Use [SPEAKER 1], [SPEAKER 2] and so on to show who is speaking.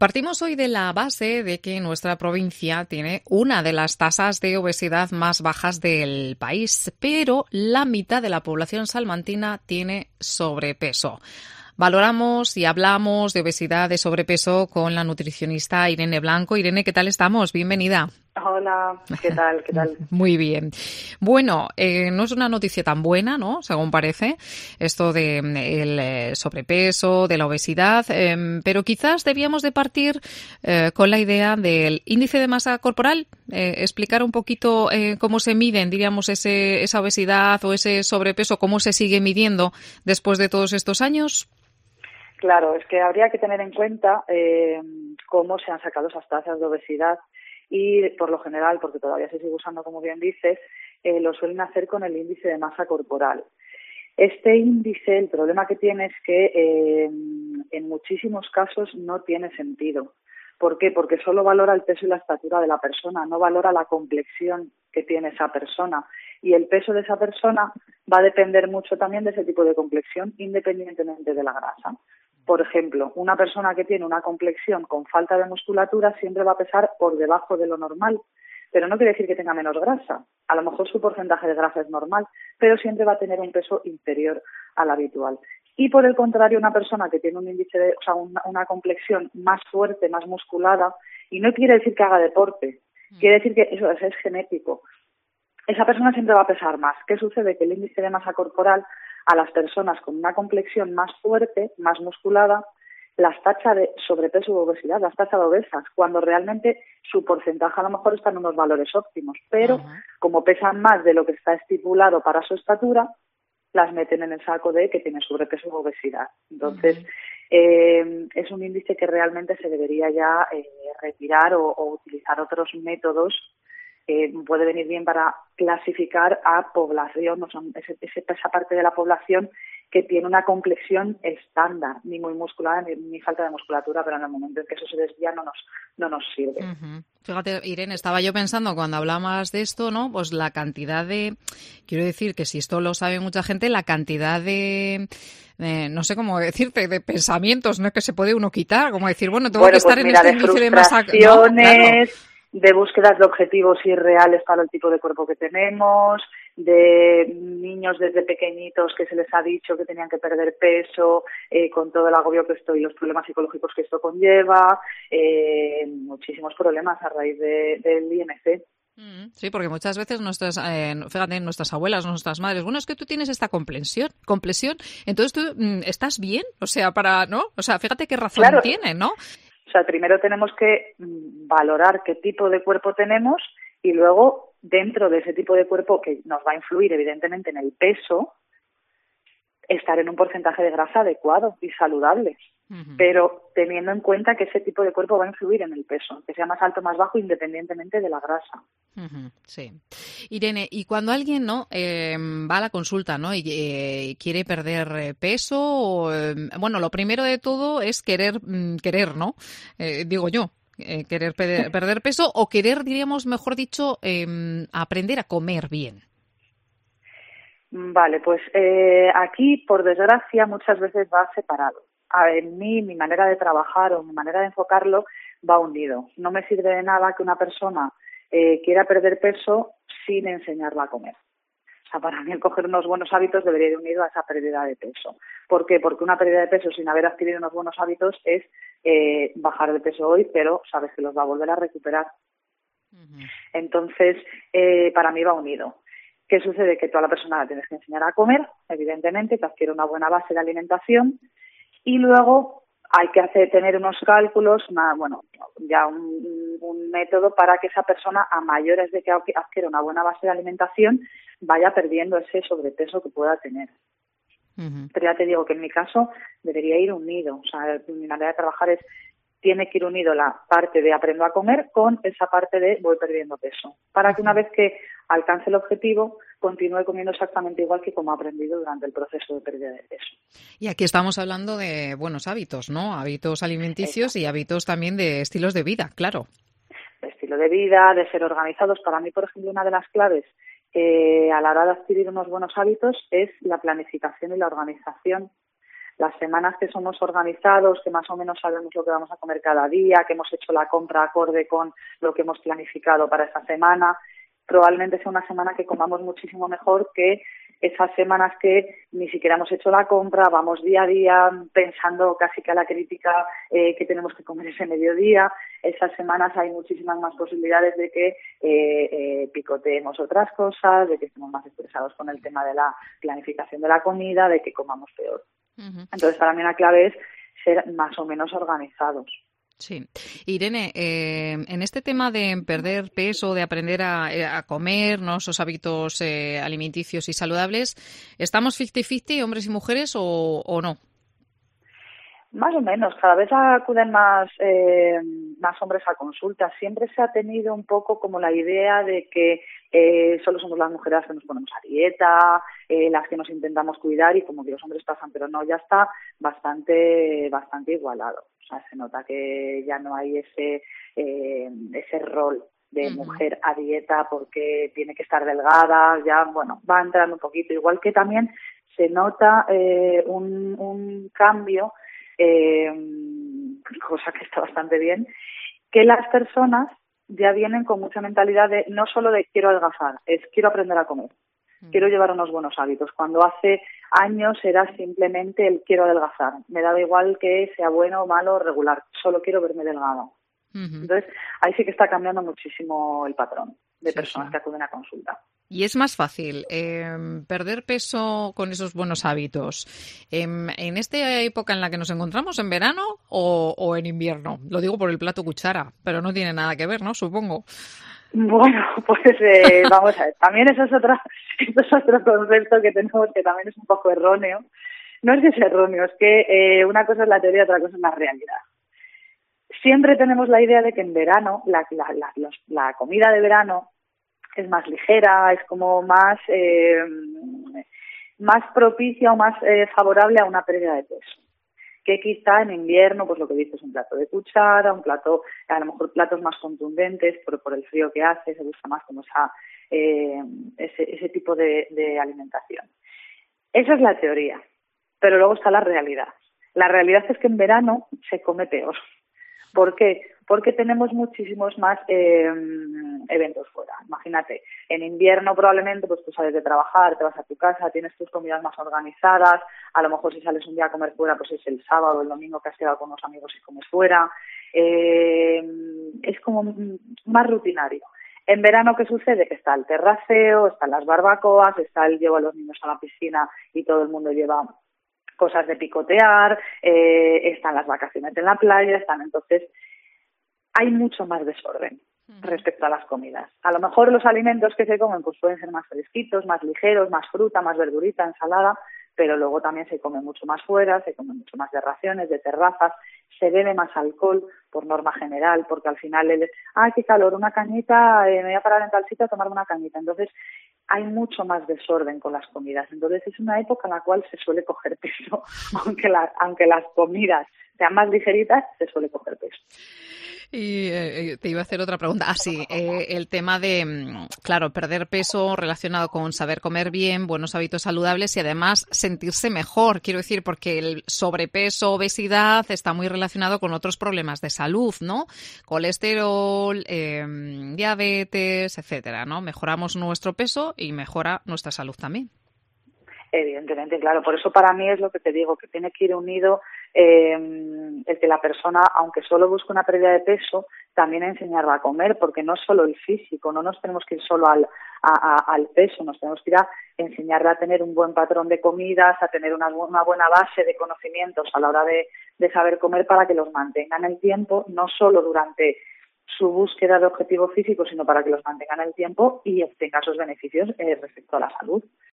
[SPEAKER 1] Partimos hoy de la base de que nuestra provincia tiene una de las tasas de obesidad más bajas del país, pero la mitad de la población salmantina tiene sobrepeso. Valoramos y hablamos de obesidad, de sobrepeso con la nutricionista Irene Blanco. Irene, ¿qué tal estamos? Bienvenida.
[SPEAKER 2] Hola, ¿qué tal? ¿Qué tal?
[SPEAKER 1] Muy bien. Bueno, no es una noticia tan buena, ¿no? Según parece, esto de el sobrepeso, de la obesidad, pero quizás debíamos de partir con la idea del índice de masa corporal, explicar un poquito cómo se miden, diríamos, esa obesidad o ese sobrepeso, cómo se sigue midiendo después de todos estos años.
[SPEAKER 2] Claro, es que habría que tener en cuenta cómo se han sacado esas tasas de obesidad y, por lo general, porque todavía se sigue usando, como bien dices, lo suelen hacer con el índice de masa corporal. Este índice, el problema que tiene es que en muchísimos casos no tiene sentido. ¿Por qué? Porque solo valora el peso y la estatura de la persona, no valora la complexión que tiene esa persona. Y el peso de esa persona va a depender mucho también de ese tipo de complexión, independientemente de la grasa. Por ejemplo, una persona que tiene una complexión con falta de musculatura siempre va a pesar por debajo de lo normal, pero no quiere decir que tenga menos grasa. A lo mejor su porcentaje de grasa es normal, pero siempre va a tener un peso inferior al habitual. Y por el contrario, una persona que tiene un índice una complexión más fuerte, más musculada, y no quiere decir que haga deporte, quiere decir que eso es genético. Esa persona siempre va a pesar más. ¿Qué sucede? Que el índice de masa corporal a las personas con una complexión más fuerte, más musculada, las tacha de sobrepeso u obesidad, las tacha de obesas, cuando realmente su porcentaje a lo mejor está en unos valores óptimos, pero como pesan más de lo que está estipulado para su estatura, las meten en el saco de que tienen sobrepeso u obesidad. Entonces, es un índice que realmente se debería ya retirar o utilizar otros métodos. Puede venir bien para clasificar a población, o sea, esa parte de la población que tiene una complexión estándar, ni muy musculada ni falta de musculatura, pero en el momento en que eso se desvía no nos sirve.
[SPEAKER 1] Fíjate, Irene, estaba yo pensando cuando hablabas de esto, ¿no? Pues la cantidad de, quiero decir que si esto lo sabe mucha gente, la cantidad de no sé cómo decirte, de pensamientos, ¿no? Que se puede uno quitar, como decir, bueno, tengo que estar en este índice de masa, ¿no? Claro.
[SPEAKER 2] De búsquedas de objetivos irreales para el tipo de cuerpo que tenemos, de niños desde pequeñitos que se les ha dicho que tenían que perder peso, con todo el agobio que esto y los problemas psicológicos que esto conlleva, muchísimos problemas a raíz del IMC.
[SPEAKER 1] Sí, porque muchas veces fíjate, nuestras abuelas, nuestras madres, bueno, es que tú tienes esta complexión, entonces tú estás bien, o sea, ¿no? O sea, fíjate qué razón tiene, ¿no?
[SPEAKER 2] O sea, primero tenemos que valorar qué tipo de cuerpo tenemos y luego, dentro de ese tipo de cuerpo que nos va a influir evidentemente en el peso, estar en un porcentaje de grasa adecuado y saludable. Pero teniendo en cuenta que ese tipo de cuerpo va a influir en el peso, que sea más alto o más bajo independientemente de la grasa.
[SPEAKER 1] Sí. Irene, y cuando alguien no va a la consulta, ¿no? Y quiere perder peso, bueno, lo primero de todo es querer, ¿no? Digo yo. Querer perder peso o querer, diríamos, mejor dicho, aprender a comer bien.
[SPEAKER 2] Vale, pues aquí, por desgracia, muchas veces va separado. En mi manera de trabajar o mi manera de enfocarlo va unido. No me sirve de nada que una persona quiera perder peso sin enseñarla a comer. O sea, para mí el coger unos buenos hábitos debería ir unido a esa pérdida de peso. ¿Por qué? Porque una pérdida de peso sin haber adquirido unos buenos hábitos es bajar de peso hoy, pero sabes que los va a volver a recuperar. Entonces, para mí va unido. ¿Qué sucede? Que toda la persona la tienes que enseñar a comer, evidentemente, que adquiere una buena base de alimentación y luego hay que tener unos cálculos, un método para que esa persona, a mayores de que adquiere una buena base de alimentación, vaya perdiendo ese sobrepeso que pueda tener. Pero ya te digo que en mi caso debería ir unido. O sea, mi manera de trabajar tiene que ir unido la parte de aprendo a comer con esa parte de voy perdiendo peso, para que una vez que alcance el objetivo continúe comiendo exactamente igual que como ha aprendido durante el proceso de pérdida de peso.
[SPEAKER 1] Y aquí estamos hablando de buenos hábitos, ¿no? Hábitos alimenticios. Exacto. Y hábitos también de estilos de vida, claro.
[SPEAKER 2] De estilo de vida, de ser organizados. Para mí, por ejemplo, una de las claves a la hora de adquirir unos buenos hábitos es la planificación y la organización. Las semanas que somos organizados, que más o menos sabemos lo que vamos a comer cada día, que hemos hecho la compra acorde con lo que hemos planificado para esa semana, probablemente sea una semana que comamos muchísimo mejor que esas semanas que ni siquiera hemos hecho la compra, vamos día a día pensando casi que a la crítica que tenemos que comer ese mediodía. Esas semanas hay muchísimas más posibilidades de que picoteemos otras cosas, de que estemos más estresados con el tema de la planificación de la comida, de que comamos peor.
[SPEAKER 1] Ujú.
[SPEAKER 2] Entonces, para mí la clave es ser más o menos organizados.
[SPEAKER 1] Sí. Irene, en este tema de perder peso, de aprender a comer, ¿no? Esos hábitos alimenticios y saludables, ¿estamos 50-50, hombres y mujeres, o no?
[SPEAKER 2] Más o menos, cada vez acuden más hombres a consulta. Siempre se ha tenido un poco como la idea de que solo somos las mujeres las que nos ponemos a dieta, las que nos intentamos cuidar y como que los hombres pasan, pero no, ya está bastante igualado. O sea, se nota que ya no hay ese rol de mujer a dieta porque tiene que estar delgada, ya, bueno, va entrando un poquito. Igual que también se nota un cambio, cosa que está bastante bien, que las personas ya vienen con mucha mentalidad de no solo de quiero adelgazar, es quiero aprender a comer, quiero llevar unos buenos hábitos. Cuando hace años era simplemente el quiero adelgazar, me daba igual que sea bueno, malo o regular, solo quiero verme delgada. Entonces, ahí sí que está cambiando muchísimo el patrón de personas que acuden a consulta.
[SPEAKER 1] ¿Y es más fácil perder peso con esos buenos hábitos en esta época en la que nos encontramos, en verano o en invierno? Lo digo por el plato cuchara, pero no tiene nada que ver, ¿no? Supongo.
[SPEAKER 2] Bueno, pues vamos a ver. También eso es otro concepto que tenemos que también es un poco erróneo. No es que sea erróneo, es que una cosa es la teoría y otra cosa es la realidad. Siempre tenemos la idea de que en verano, la comida de verano es más ligera, es como más propicia o más favorable a una pérdida de peso. Que quizá en invierno, pues lo que dices, un plato de cuchara, un plato, a lo mejor platos más contundentes por el frío que hace, se gusta más como ese tipo de alimentación. Esa es la teoría, pero luego está la realidad. La realidad es que en verano se come peor. ¿Por qué? Porque tenemos muchísimos más eventos fuera. Imagínate, en invierno probablemente pues tú sales de trabajar, te vas a tu casa, tienes tus comidas más organizadas, a lo mejor si sales un día a comer fuera pues es el sábado o el domingo que has quedado con unos amigos y comes fuera. Es como más rutinario. En verano, ¿qué sucede? Que está el terraceo, están las barbacoas, está el llevo a los niños a la piscina y todo el mundo lleva cosas de picotear, están las vacaciones en la playa, entonces hay mucho más desorden respecto a las comidas. A lo mejor los alimentos que se comen pues pueden ser más fresquitos, más ligeros, más fruta, más verdurita, ensalada, pero luego también se come mucho más fuera, se come mucho más de raciones, de terrazas, se bebe más alcohol por norma general, porque al final qué calor, una cañita, me voy a parar en tal sitio a tomarme una cañita. Entonces hay mucho más desorden con las comidas. Entonces es una época en la cual se suele coger peso, aunque las comidas sean más ligeritas, se suele coger peso.
[SPEAKER 1] Y te iba a hacer otra pregunta. El tema de, claro, perder peso relacionado con saber comer bien, buenos hábitos saludables y además sentirse mejor. Quiero decir, porque el sobrepeso, obesidad está muy relacionado con otros problemas de salud, ¿no? Colesterol, diabetes, etcétera, ¿no? Mejoramos nuestro peso y mejora nuestra salud también.
[SPEAKER 2] Evidentemente, claro. Por eso para mí es lo que te digo, que tiene que ir unido el que la persona, aunque solo busque una pérdida de peso, también enseñarla a comer, porque no es solo el físico, no nos tenemos que ir solo al peso, nos tenemos que ir a enseñarle a tener un buen patrón de comidas, a tener una buena base de conocimientos a la hora de saber comer para que los mantenga en el tiempo, no solo durante su búsqueda de objetivo físico, sino para que los mantenga en el tiempo y obtenga sus beneficios respecto a la salud.